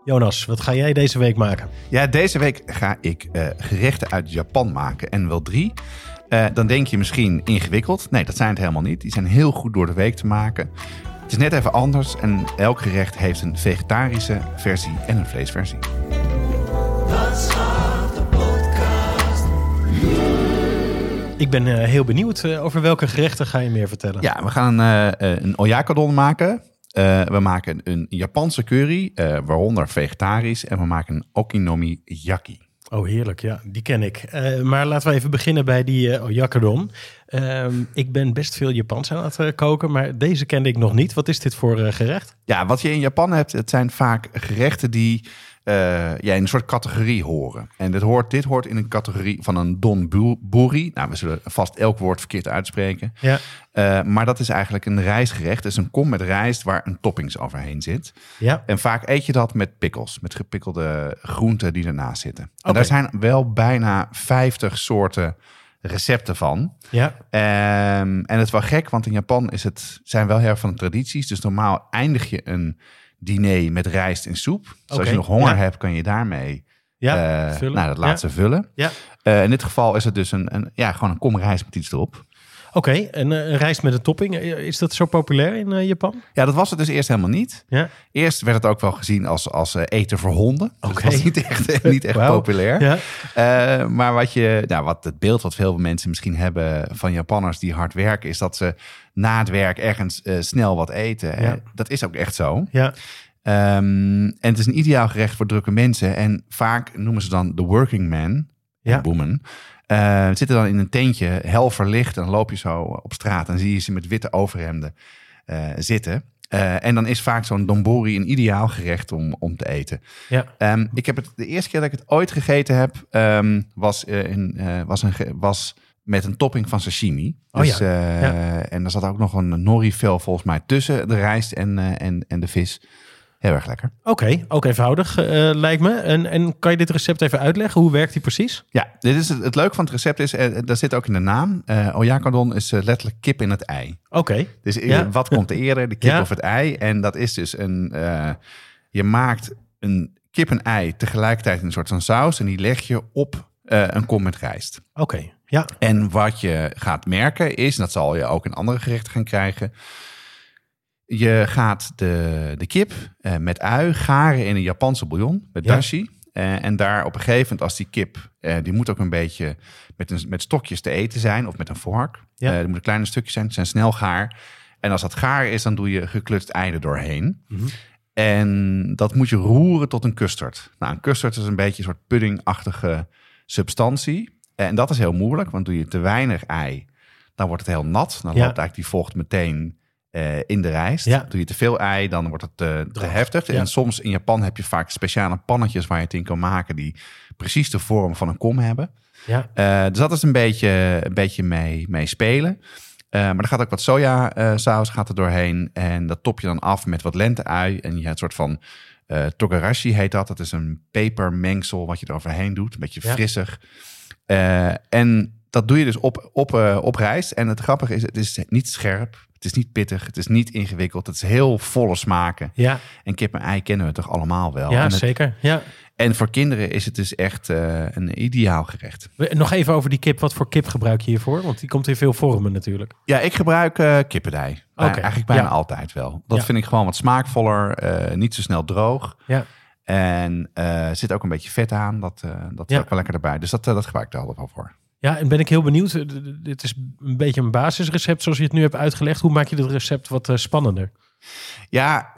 Jonas, wat ga jij deze week maken? Ja, deze week ga ik gerechten uit Japan maken. En wel 3. Dan denk je misschien ingewikkeld. Nee, dat zijn het helemaal niet. Die zijn heel goed door de week te maken. Het is net even anders. En elk gerecht heeft een vegetarische versie en een vleesversie. Ik ben heel benieuwd. Over welke gerechten ga je meer vertellen? Ja, we gaan een oyakodon maken. We maken een Japanse curry, waaronder vegetarisch. En we maken een okonomiyaki. Oh, heerlijk. Ja, die ken ik. Maar laten we even beginnen bij die oyakodon. Ik ben best veel Japans aan het koken, maar deze kende ik nog niet. Wat is dit voor gerecht? Ja, wat je in Japan hebt, het zijn vaak gerechten die in een soort categorie horen. En dit hoort in een categorie van een donburi. Nou, we zullen vast elk woord verkeerd uitspreken. Ja. Maar dat is eigenlijk een rijstgerecht. Het is een kom met rijst waar een toppings overheen zit. Ja. En vaak eet je dat met pickles, met gepikkelde groenten die ernaast zitten. En Okay. daar zijn wel bijna 50 soorten recepten van. Ja. En het is wel gek, want in Japan zijn wel heel erg van de tradities. Dus normaal eindig je een diner met rijst en soep. Dus als je nog honger hebt, kan je daarmee vullen. dat laatste vullen. Ja. In dit geval is het dus gewoon een kom rijst met iets erop. Oké, en een rijst met een topping. Is dat zo populair in Japan? Ja, dat was het dus eerst helemaal niet. Ja. Eerst werd het ook wel gezien als eten voor honden. Dus Oké. het was niet echt Wow. populair. Ja. Maar wat het beeld wat veel mensen misschien hebben van Japanners die hard werken, is dat ze na het werk ergens snel wat eten. Ja. Dat is ook echt zo. Ja. En het is een ideaal gerecht voor drukke mensen. En vaak noemen ze dan de working man, woman. Zitten dan in een tentje, hel verlicht. En dan loop je zo op straat en zie je ze met witte overhemden zitten. En dan is vaak zo'n donburi een ideaal gerecht om te eten. Ja. Ik heb de eerste keer dat ik het ooit gegeten heb, was met een topping van sashimi. Dus, en er zat ook nog een nori-vel volgens mij tussen de rijst en de vis. Heel erg lekker. Oké, ook eenvoudig lijkt me. En kan je dit recept even uitleggen? Hoe werkt die precies? Ja, dit is het leuke van het recept is, dat zit ook in de naam. Oyakodon is letterlijk kip in het ei. Oké. Dus wat komt er eerder, de kip of het ei? En dat is dus je maakt een kip en ei tegelijkertijd in een soort van saus. En die leg je op een kom met rijst. Oké, ja. En wat je gaat merken is, en dat zal je ook in andere gerechten gaan krijgen. Je gaat de kip met ui garen in een Japanse bouillon met dashi. En daar op een gegeven moment, als die kip, die moet ook een beetje met stokjes te eten zijn of met een vork. Ja. Er moeten kleine stukjes zijn, het zijn snel gaar. En als dat gaar is, dan doe je geklutst ei er doorheen. Mm-hmm. En dat moet je roeren tot een custard. Nou, een custard is een beetje een soort puddingachtige substantie. En dat is heel moeilijk, want doe je te weinig ei, dan wordt het heel nat. Dan loopt eigenlijk die vocht meteen in de rijst. Ja. Doe je te veel ei, dan wordt het te heftig. Ja. En soms in Japan heb je vaak speciale pannetjes waar je het in kan maken die precies de vorm van een kom hebben. Ja. Dus dat is een beetje mee spelen. Maar er gaat ook wat sojasaus gaat er doorheen. En dat top je dan af met wat lente-ui. En je hebt een soort van togarashi heet dat. Dat is een pepermengsel wat je er overheen doet. Een beetje frissig. En dat doe je dus op rijst. En het grappige is, het is niet scherp. Het is niet pittig, het is niet ingewikkeld. Het is heel volle smaken. Ja. En kip en ei kennen we toch allemaal wel. Ja, zeker. Ja. En voor kinderen is het dus echt een ideaal gerecht. Nog even over die kip. Wat voor kip gebruik je hiervoor? Want die komt in veel vormen natuurlijk. Ja, ik gebruik kippendij. Eigenlijk bijna altijd wel. Dat vind ik gewoon wat smaakvoller. Niet zo snel droog. Ja. En er zit ook een beetje vet aan. Dat is ook wel lekker erbij. Dus dat gebruik ik er altijd wel voor. Ja, en ben ik heel benieuwd. Dit is een beetje een basisrecept zoals je het nu hebt uitgelegd. Hoe maak je dit recept wat spannender? Ja,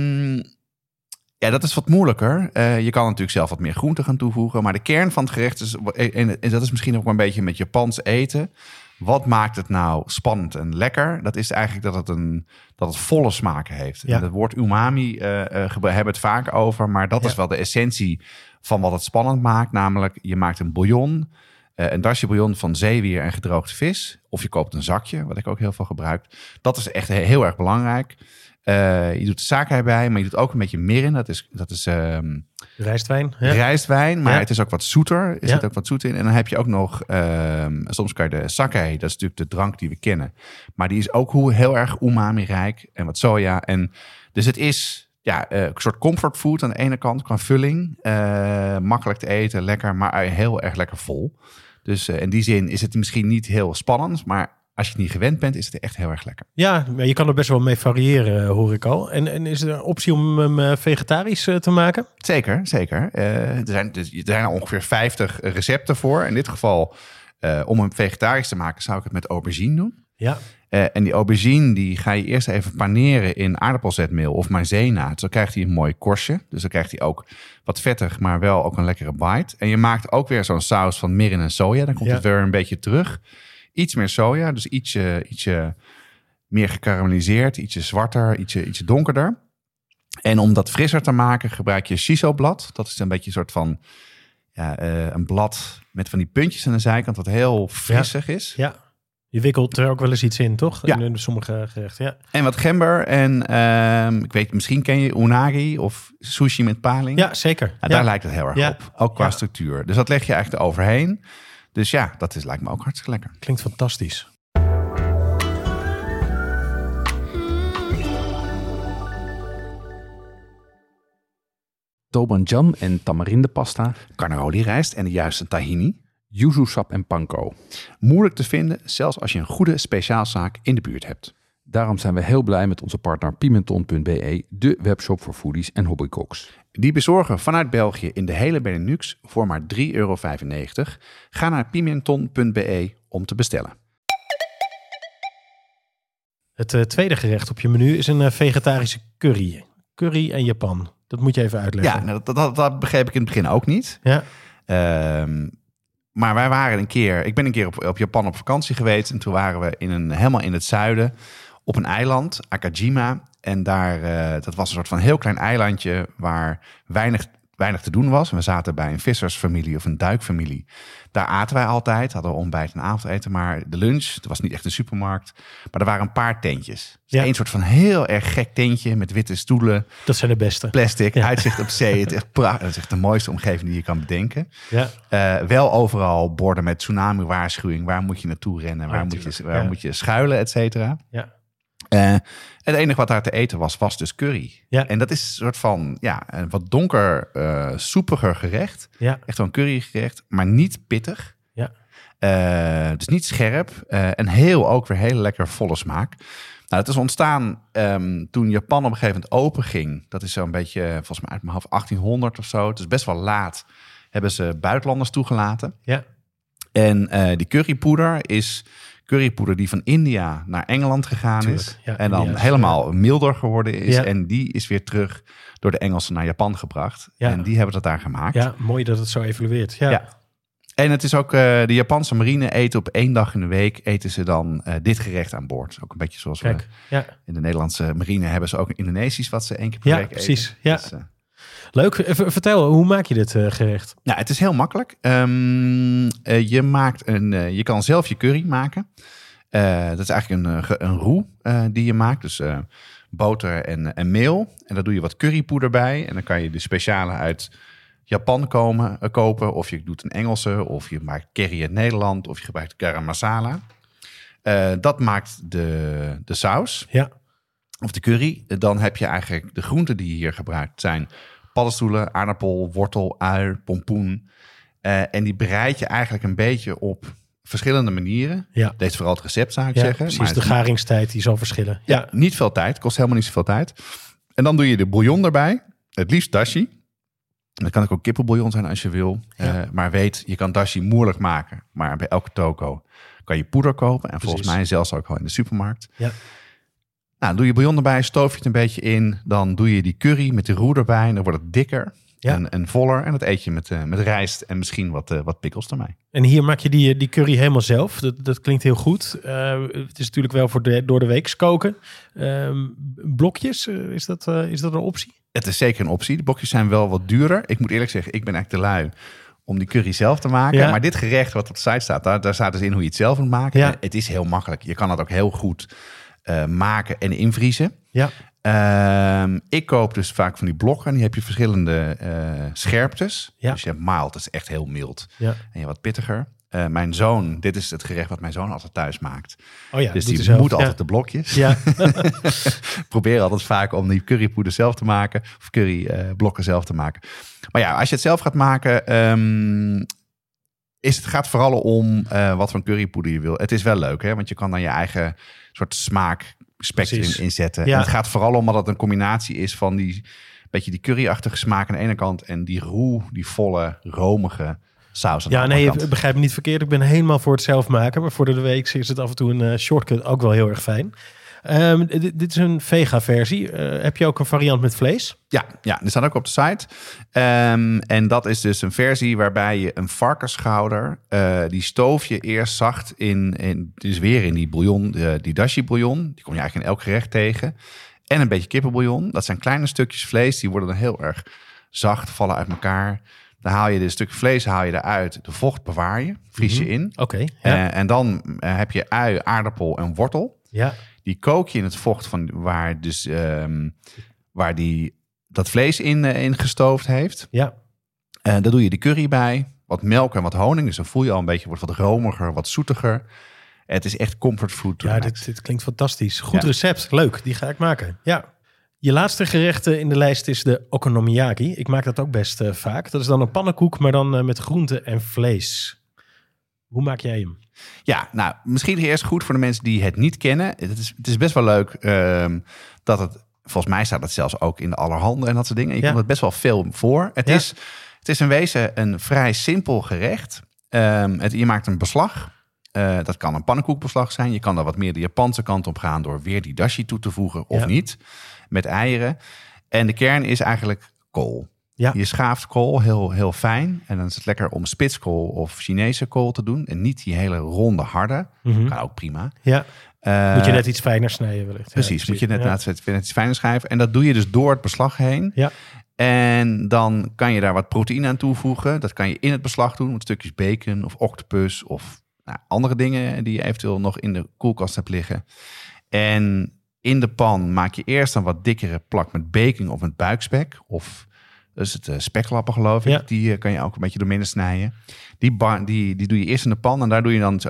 dat is wat moeilijker. Je kan natuurlijk zelf wat meer groenten gaan toevoegen. Maar de kern van het gerecht is, en dat is misschien ook wel een beetje met Japans eten. Wat maakt het nou spannend en lekker? Dat is eigenlijk dat het volle smaken heeft. Ja. En het woord umami hebben het vaak over. Maar dat is wel de essentie van wat het spannend maakt. Namelijk, je maakt een bouillon. Een dashi bouillon van zeewier en gedroogde vis. Of je koopt een zakje, wat ik ook heel veel gebruik. Dat is echt heel erg belangrijk. Je doet de sake bij, maar je doet ook een beetje mirin. Dat is rijstwijn. Ja. Rijstwijn, maar Ja. het is ook wat zoeter. Er Ja. zit ook wat zoet in. En dan heb je ook nog, soms kan je de sake, dat is natuurlijk de drank die we kennen. Maar die is ook heel erg umami-rijk en wat soja. En dus het is een soort comfortfood aan de ene kant qua vulling. Makkelijk te eten, lekker, maar heel erg lekker vol. Dus in die zin is het misschien niet heel spannend, maar als je het niet gewend bent, is het echt heel erg lekker. Ja, maar je kan er best wel mee variëren, hoor ik al. En is er een optie om hem vegetarisch te maken? Zeker. Er zijn ongeveer 50 recepten voor. In dit geval, om hem vegetarisch te maken, zou ik het met aubergine doen. Ja. En die aubergine die ga je eerst even paneren in aardappelzetmeel of maïzena. Dus dan krijgt hij een mooi korstje. Dus dan krijgt hij ook wat vettig, maar wel ook een lekkere bite. En je maakt ook weer zo'n saus van mirin en soja. Dan komt het weer een beetje terug. Iets meer soja, dus ietsje meer gekarameliseerd, ietsje zwarter, ietsje donkerder. En om dat frisser te maken gebruik je shiso-blad. Dat is een beetje een soort van een blad met van die puntjes aan de zijkant, wat heel frissig is. Ja, je wikkelt er ook wel eens iets in, toch? Ja. In sommige gerechten, ja. En wat gember en ik weet, misschien ken je unagi of sushi met paling. Ja, zeker. Daar lijkt het heel erg op, ook qua structuur. Dus dat leg je eigenlijk eroverheen. Dus ja, lijkt me ook hartstikke lekker. Klinkt fantastisch. Dobanjam en tamarindepasta, Carnaroli rijst en de juiste tahini. yuzu sap en panko. Moeilijk te vinden, zelfs als je een goede speciaalzaak in de buurt hebt. Daarom zijn we heel blij met onze partner Pimenton.be, de webshop voor foodies en hobbycooks. Die bezorgen vanuit België in de hele Benelux voor maar €3,95. Ga naar pimenton.be om te bestellen. Het tweede gerecht op je menu is een vegetarische curry. Curry en Japan. Dat moet je even uitleggen. Ja, dat begreep ik in het begin ook niet. Ja. Maar wij waren ik ben een keer op Japan op vakantie geweest. En toen waren we helemaal in het zuiden op een eiland, Akajima. En daar, dat was een soort van heel klein eilandje waar weinig te doen was. We zaten bij een vissersfamilie of een duikfamilie. Daar aten wij altijd, hadden we ontbijt en avondeten. Maar de lunch, het was niet echt een supermarkt. Maar er waren een paar tentjes. Dus een soort van heel erg gek tentje met witte stoelen. Dat zijn de beste. Plastic, uitzicht op zee. Het is echt prachtig. Het is echt de mooiste omgeving die je kan bedenken. Ja. Wel overal borden met tsunami-waarschuwing. Waar moet je naartoe rennen? Waar moet je schuilen, et cetera. Ja. Het enige wat daar te eten was dus curry. Ja. En dat is een soort van een wat donker, soepiger gerecht. Ja. Echt wel een currygerecht, maar niet pittig. Ja. Dus niet scherp. En ook weer heel lekker volle smaak. Nou, het is ontstaan toen Japan op een gegeven moment open ging. Dat is zo'n beetje, volgens mij uit mijn hoofd, 1800 of zo. Het is best wel laat. Hebben ze buitenlanders toegelaten. Ja. En die currypoeder is currypoeder die van India naar Engeland gegaan is. Ja, en dan helemaal milder geworden is. Ja. En die is weer terug door de Engelsen naar Japan gebracht. Ja. En die hebben dat daar gemaakt. Ja, mooi dat het zo evolueert. Ja. En het is ook de Japanse marine eten op 1 dag in de week eten ze dan dit gerecht aan boord. Ook een beetje zoals we in de Nederlandse marine hebben ze ook een Indonesisch wat ze 1 keer per week eten. Precies. Ja, precies. Leuk. Vertel, hoe maak je dit gerecht? Nou, het is heel makkelijk. Je kan zelf je curry maken. Dat is eigenlijk een roux die je maakt. Dus boter en meel. En daar doe je wat currypoeder bij. En dan kan je de speciale uit Japan kopen. Of je doet een Engelse. Of je maakt curry uit Nederland. Of je gebruikt garam masala. Dat maakt de saus. Ja. Of de curry. Dan heb je eigenlijk de groenten die je hier gebruikt zijn paddenstoelen, aardappel, wortel, ui, pompoen. En die bereid je eigenlijk een beetje op verschillende manieren. Ja. Dit is vooral het recept, zou ik zeggen. Precies, maar de garingstijd die zal verschillen. Ja, niet veel tijd. Kost helemaal niet zoveel tijd. En dan doe je de bouillon erbij. Het liefst dashi. Dat kan ook kippenbouillon zijn als je wil. Ja. Maar weet, je kan dashi moeilijk maken. Maar bij elke toko kan je poeder kopen. En volgens mij zelfs ook al in de supermarkt. Ja. Nou, doe je bouillon erbij, stoof je het een beetje in. Dan doe je die curry met de roux erbij. En dan wordt het dikker en voller. En dat eet je met rijst en misschien wat pickles erbij. En hier maak je die curry helemaal zelf. Dat klinkt heel goed. Het is natuurlijk wel voor door de weeks koken. Blokjes, is dat een optie? Het is zeker een optie. De blokjes zijn wel wat duurder. Ik moet eerlijk zeggen, ik ben eigenlijk te lui om die curry zelf te maken. Ja. Maar dit gerecht wat op de site staat, daar staat dus in hoe je het zelf moet maken. Ja. Het is heel makkelijk. Je kan het ook heel goed maken en invriezen. Ja. Ik koop dus vaak van die blokken. En die heb je verschillende scherptes. Ja. Dus je hebt mild, dat is echt heel mild. Ja. En je hebt wat pittiger. Mijn zoon, dit is het gerecht wat mijn zoon altijd thuis maakt. Oh ja, dus doet die hij zelf. moet altijd de blokjes. Ja. Probeer altijd vaak om die currypoeder zelf te maken. Of curryblokken zelf te maken. Maar ja, als je het zelf gaat maken... het gaat vooral om wat voor currypoeder je wil. Het is wel leuk, hè? Want je kan dan je eigen soort smaakspectrum inzetten. Ja. En het gaat vooral om dat het een combinatie is van die beetje die curryachtige smaak aan de ene kant en die roe, die volle, romige saus aan de andere kant. Begrijp me niet verkeerd. Ik ben helemaal voor het zelf maken. Maar voor de week is het af en toe een shortcut ook wel heel erg fijn. Dit is een vega-versie. Heb je ook een variant met vlees? Ja, die staat ook op de site. En dat is dus een versie waarbij je een varkensschouder... die stoof je eerst zacht dus weer in die bouillon, die dashi bouillon. Die kom je eigenlijk in elk gerecht tegen. En een beetje kippenbouillon. Dat zijn kleine stukjes vlees. Die worden dan heel erg zacht, vallen uit elkaar. Dan haal je de stukje vlees eruit. De vocht bewaar je, vries je in. Oké. Ja. En dan heb je ui, aardappel en wortel. Ja. Die kook je in het vocht van waar die dat vlees in gestoofd heeft. Ja. Daar doe je de curry bij, wat melk en wat honing. Dus dan voel je al een beetje, wordt wat romiger, wat zoetiger. Het is echt comfortfood. Ja, dit klinkt fantastisch. Goed recept, leuk. Die ga ik maken. Ja. Je laatste gerecht in de lijst is de okonomiyaki. Ik maak dat ook best vaak. Dat is dan een pannenkoek, maar dan met groente en vlees. Hoe maak jij hem? Ja, nou, misschien eerst goed voor de mensen die het niet kennen. Het is best wel leuk dat het... Volgens mij staat het zelfs ook in de allerhande en dat soort dingen. Je komt het best wel veel voor. Het is in wezen een vrij simpel gerecht. Je maakt een beslag. Dat kan een pannenkoekbeslag zijn. Je kan er wat meer de Japanse kant op gaan... door weer die dashi toe te voegen of niet. Met eieren. En de kern is eigenlijk kool. Ja. Je schaaft kool heel, heel fijn. En dan is het lekker om spitskool of Chinese kool te doen. En niet die hele ronde harde. Kan ook prima. Ja. Moet je net iets fijner snijden wellicht. Precies, moet je net iets fijner schrijven. En dat doe je dus door het beslag heen. Ja. En dan kan je daar wat proteïne aan toevoegen. Dat kan je in het beslag doen. Met stukjes bacon of octopus of andere dingen die je eventueel nog in de koelkast hebt liggen. En in de pan maak je eerst een wat dikkere plak met bacon of met buikspek. Of dus het speklappen geloof ik. Ja. Die kan je ook een beetje door midden snijden. Die doe je eerst in de pan. En daar doe je dan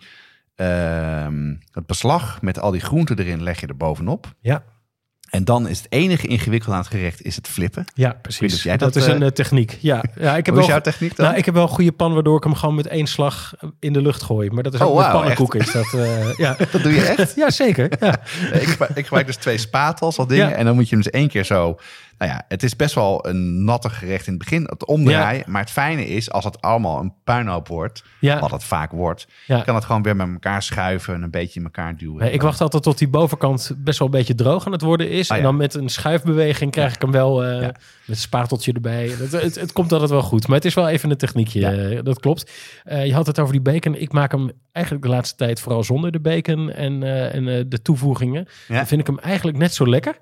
het beslag met al die groenten erin leg je er bovenop. Ja. En dan is het enige ingewikkeld aan het gerecht is het flippen. Ja, precies. Dat is een techniek. Ja, ik heb Hoe is jouw techniek dan? Nou, ik heb wel een goede pan waardoor ik hem gewoon met één slag in de lucht gooi. Maar dat is ook met pannenkoeken. Is dat, ja. Dat doe je echt? Ja, zeker. Ja. Ik gebruik dus 2 spatels al dingen. Ja. En dan moet je hem dus 1 keer zo... Nou ja, het is best wel een natte gerecht in het begin, het omdraaien. Ja. Maar het fijne is, als het allemaal een puinhoop wordt, wat het vaak wordt, kan het gewoon weer met elkaar schuiven en een beetje in elkaar duwen. Nee, ik wacht altijd tot die bovenkant best wel een beetje droog aan het worden is. En dan met een schuifbeweging krijg ik hem wel met een spaarteltje erbij. Het komt altijd wel goed, maar het is wel even een techniekje. Dat klopt. Je had het over die bacon. Ik maak hem eigenlijk de laatste tijd vooral zonder de bacon en de toevoegingen. Dan vind ik hem eigenlijk net zo lekker.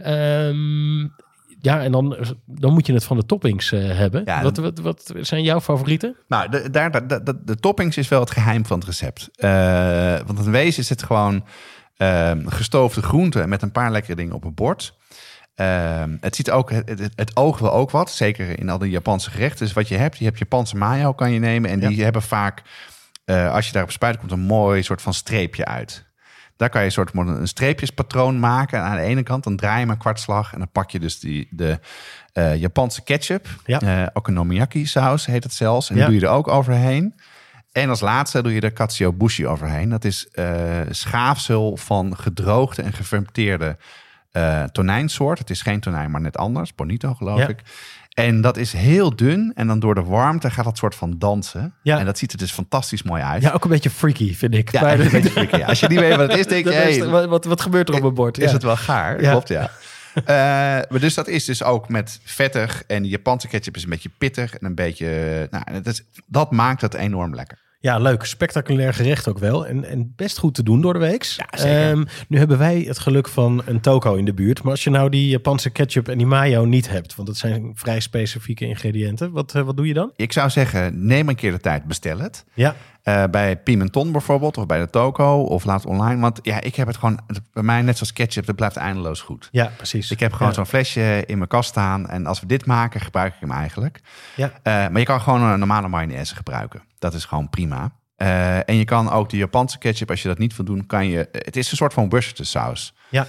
Ja, en dan moet je het van de toppings hebben. Ja, wat zijn jouw favorieten? Nou, de toppings is wel het geheim van het recept. Want in wezen is het gewoon gestoofde groenten met een paar lekkere dingen op een bord. Het ziet ook, het oog wil ook wat. Zeker in al die Japanse gerechten. Dus wat je hebt Japanse mayo kan je nemen. En die hebben vaak, als je daarop spuit, komt een mooi soort van streepje uit. Daar kan je een streepjespatroon maken. En aan de ene kant dan draai je maar een kwartslag. En dan pak je dus de Japanse ketchup. Ja. Okonomiyaki saus heet het zelfs. En die doe je er ook overheen. En als laatste doe je de katsuobushi overheen. Dat is schaafsel van gedroogde en gefermenteerde tonijnsoort. Het is geen tonijn, maar net anders. Bonito geloof ik. En dat is heel dun. En dan door de warmte gaat dat soort van dansen. Ja. En dat ziet er dus fantastisch mooi uit. Ja, ook een beetje freaky, vind ik. Ja, een beetje freaky. Ja. Als je niet weet wat het is, denk je... Wat gebeurt er op een bord? Is het wel gaar? Ja. Klopt, ja. Maar dus dat is dus ook met vettig. En de Japanse ketchup is een beetje pittig. En een beetje... dat maakt het enorm lekker. Ja, leuk. Spectaculair gerecht ook wel. En best goed te doen door de week. Ja, zeker. Nu hebben wij het geluk van een toko in de buurt. Maar als je nou die Japanse ketchup en die mayo niet hebt... want dat zijn vrij specifieke ingrediënten. Wat doe je dan? Ik zou zeggen, neem een keer de tijd, bestel het. Ja. Bij Pimenton bijvoorbeeld, of bij de Toko, of laat online. Want ja, ik heb het gewoon, bij mij net zoals ketchup, dat blijft eindeloos goed. Ja, precies. Ik heb gewoon zo'n flesje in mijn kast staan. En als we dit maken, gebruik ik hem eigenlijk. Ja. Maar je kan gewoon een normale mayonaise gebruiken. Dat is gewoon prima. En je kan ook de Japanse ketchup, als je dat niet wil doen, kan je... Het is een soort van Worcestershire-saus. Ja.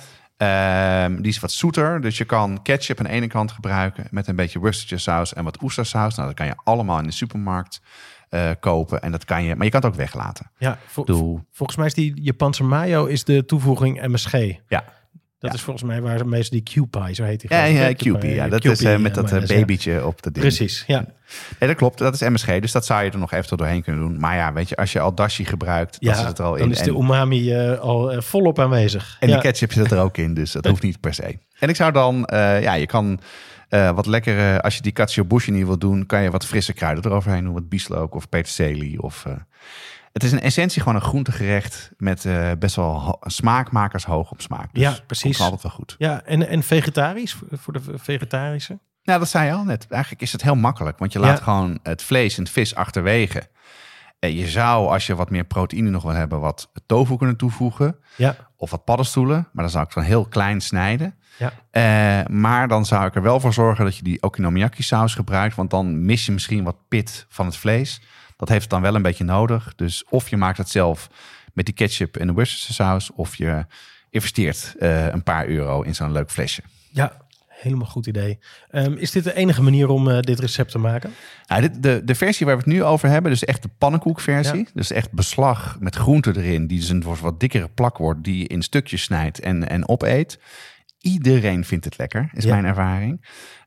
Die is wat zoeter, dus je kan ketchup aan de ene kant gebruiken met een beetje Worcestershire-saus en wat oestersaus. Nou, dat kan je allemaal in de supermarkt kopen en dat kan je, maar je kan het ook weglaten. Ja, volgens mij is die Japanse mayo is de toevoeging MSG. Ja. Dat is volgens mij waar meestal die Kewpie, zo heet die. Ja, Kewpie. Ja, dat Kewpie, is met dat babytje op de ding. Precies, ja. Nee, dat klopt. Dat is MSG, dus dat zou je er nog even doorheen kunnen doen. Maar ja, weet je, als je al dashi gebruikt, dan zit het er al in. Dan is de umami al volop aanwezig. En de ketchup zit er ook in, dus dat hoeft niet per se. En ik zou dan, je kan wat lekkere, als je die katsuobushi niet wil doen, kan je wat frisse kruiden eroverheen doen. Wat bieslook of peterselie of... Het is in essentie gewoon een groentegerecht met best wel smaakmakers hoog op smaak. Dus ja, precies. Komt altijd wel goed. Ja, en vegetarisch voor de vegetarische? Nou, dat zei je al net. Eigenlijk is het heel makkelijk, want je laat gewoon het vlees en het vis achterwege. Je zou, als je wat meer proteïne nog wil hebben, wat tofu kunnen toevoegen. Ja. Of wat paddenstoelen, maar dan zou ik het dan heel klein snijden. Ja. Maar dan zou ik er wel voor zorgen dat je die okonomiyaki saus gebruikt, want dan mis je misschien wat pit van het vlees. Dat heeft het dan wel een beetje nodig. Dus of je maakt het zelf met die ketchup en de Worcestershire saus, of je investeert een paar euro in zo'n leuk flesje. Ja, helemaal goed idee. Is dit de enige manier om dit recept te maken? Nou, de versie waar we het nu over hebben, dus echt de pannenkoekversie. Ja. Dus echt beslag met groenten erin, die dus een wat dikkere plak wordt, die je in stukjes snijdt en opeet. Iedereen vindt het lekker, is mijn ervaring.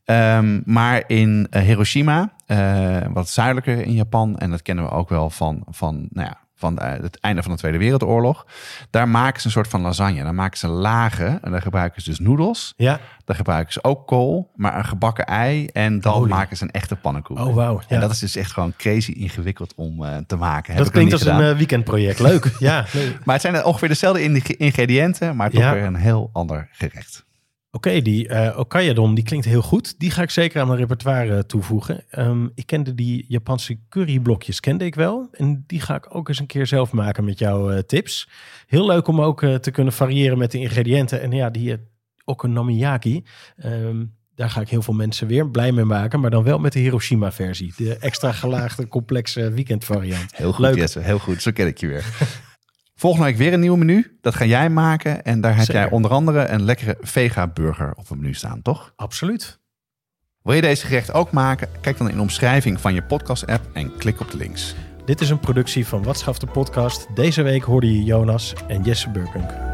Maar in Hiroshima, wat zuidelijker in Japan, en dat kennen we ook wel van het einde van de Tweede Wereldoorlog, daar maken ze een soort van lasagne. Daar maken ze lagen en daar gebruiken ze dus noedels. Ja. Daar gebruiken ze ook kool, maar een gebakken ei en dan maken ze een echte pannenkoek. Oh, wauw. Ja. En dat is dus echt gewoon crazy ingewikkeld om te maken. Dat klinkt als een weekendproject. Leuk. Ja. Maar het zijn ongeveer dezelfde ingrediënten, maar toch weer een heel ander gerecht. Oké, die Okayadon, die klinkt heel goed. Die ga ik zeker aan mijn repertoire toevoegen. Ik kende die Japanse curryblokjes, kende ik wel. En die ga ik ook eens een keer zelf maken met jouw tips. Heel leuk om ook te kunnen variëren met de ingrediënten. En ja, die okonomiyaki, daar ga ik heel veel mensen weer blij mee maken. Maar dan wel met de Hiroshima-versie. De extra gelaagde, complexe weekendvariant. Heel goed, leuk. Jesse, heel goed. Zo ken ik je weer. Volgende week weer een nieuw menu. Dat ga jij maken. En daar heb jij onder andere een lekkere vega-burger op het menu staan, toch? Absoluut. Wil je deze gerecht ook maken? Kijk dan in de omschrijving van je podcast-app en klik op de links. Dit is een productie van Wat Schaft de Podcast. Deze week hoorde je Jonas en Jesse Burkunk.